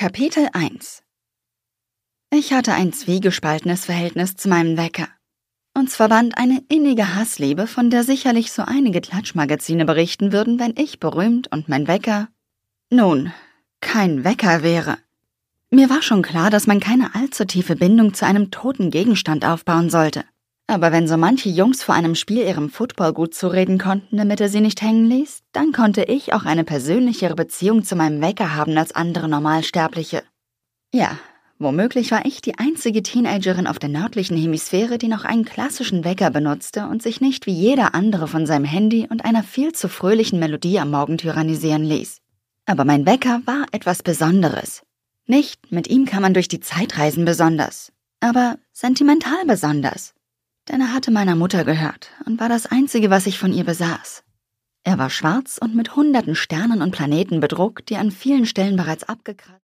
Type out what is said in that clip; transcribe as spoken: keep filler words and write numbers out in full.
Kapitel eins. Ich hatte ein zwiegespaltenes Verhältnis zu meinem Wecker. Uns verband eine innige Hassliebe, von der sicherlich so einige Klatschmagazine berichten würden, wenn ich berühmt und mein Wecker, nun, kein Wecker wäre. Mir war schon klar, dass man keine allzu tiefe Bindung zu einem toten Gegenstand aufbauen sollte. Aber wenn so manche Jungs vor einem Spiel ihrem Football gut zureden konnten, damit er sie nicht hängen ließ, dann konnte ich auch eine persönlichere Beziehung zu meinem Wecker haben als andere Normalsterbliche. Ja, womöglich war ich die einzige Teenagerin auf der nördlichen Hemisphäre, die noch einen klassischen Wecker benutzte und sich nicht wie jeder andere von seinem Handy und einer viel zu fröhlichen Melodie am Morgen tyrannisieren ließ. Aber mein Wecker war etwas Besonderes. Nicht, mit ihm kann man durch die Zeit reisen besonders, aber sentimental besonders. Denn er hatte meiner Mutter gehört und war das Einzige, was ich von ihr besaß. Er war schwarz und mit hunderten Sternen und Planeten bedruckt, die an vielen Stellen bereits abgekratzt